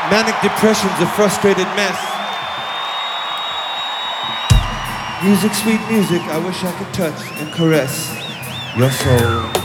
Manic depression's a frustrated mess. Music, sweet music, I wish I could touch and caress your soul.